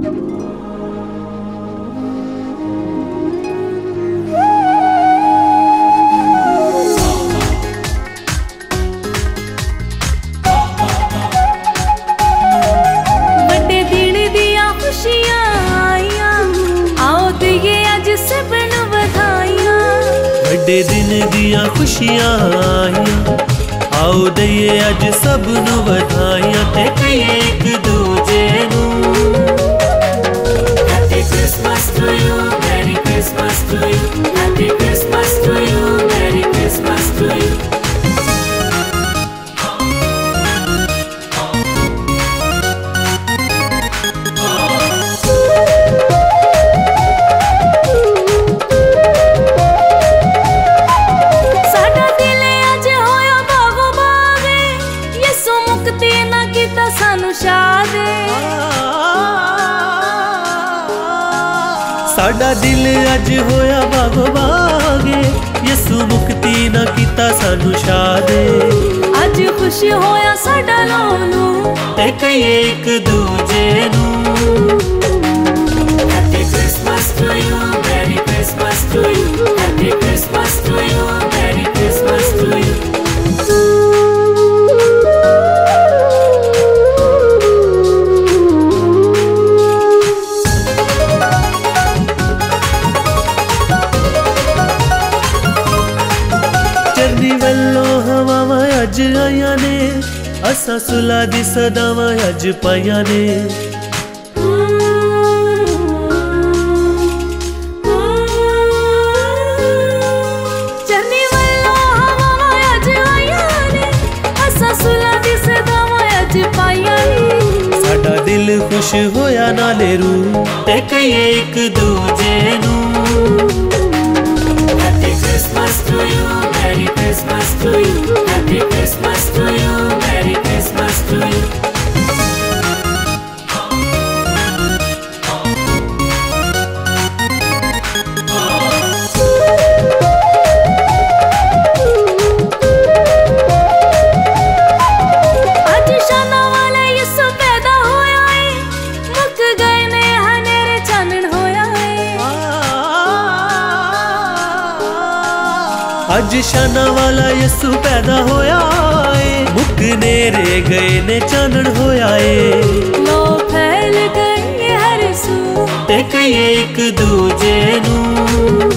बड़े दिन दिया खुशियां आईयां, आओ दईए अज सब नू बधाइयां ते कहिए एक दूजे नू। Happy Christmas to you, Merry Christmas to you, Happy Christmas to you, Merry Christmas to you। साडा दिल अज होया बागो बागे, यसू मुक्ति ना कीता सानू शादे। अज खुश होया साडा लोनू ते कहिए एक दूजे नू। Happy Christmas to you, Merry Christmas to you, Happy Christmas to you, Merry Christmas to you। हवावां अज आईयां ने, असां सुला दी सदावां अज पाईयां ने। चन्नी वल्लों हवावां अज आईयां ने, असां सुला दी सदावां अज पाईयां ने। साडा दिल खुश होया नाले रू ते कहिए एक दूजे नू। Happy Christmas to you, Merry Christmas to you, Happy Christmas to you, Merry Christmas to you। आज शाना वाला यसू पैदा होया है, मुक गए ने हनेरे चानन होया है। अज शाना वाला यसू पैदा होया है, मुकनेरे गए ने चानन होया है। लो फैल गए हर सू ते कहिए एक दूजे नू।